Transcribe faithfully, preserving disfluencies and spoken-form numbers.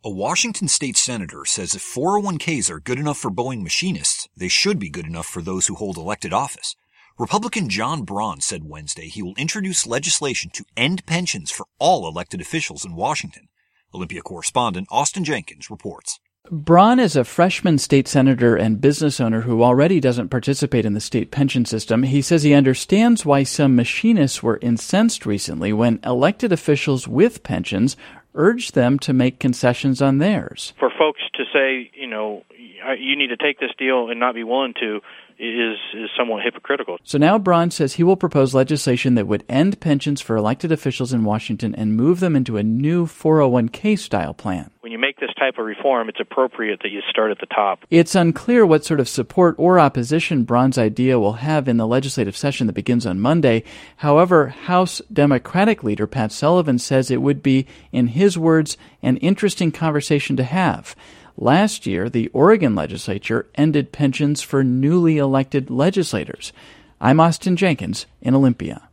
A Washington state senator says if four oh one k's are good enough for Boeing machinists, they should be good enough for those who hold elected office. Republican John Braun said Wednesday he will introduce legislation to end pensions for all elected officials in Washington. Olympia correspondent Austin Jenkins reports. Braun is a freshman state senator and business owner who already doesn't participate in the state pension system. He says he understands why some machinists were incensed recently when elected officials with pensions urged them to make concessions on theirs. For folks to say, you know, you need to take this deal and not be willing to is is somewhat hypocritical. So now Braun says he will propose legislation that would end pensions for elected officials in Washington and move them into a new four oh one k style plan. When you make this type of reform, it's appropriate that you start at the top. It's unclear what sort of support or opposition Braun's idea will have in the legislative session that begins on Monday. However, House Democratic leader Pat Sullivan says it would be, in his words, an interesting conversation to have. Last year, the Oregon legislature ended pensions for newly elected legislators. I'm Austin Jenkins in Olympia.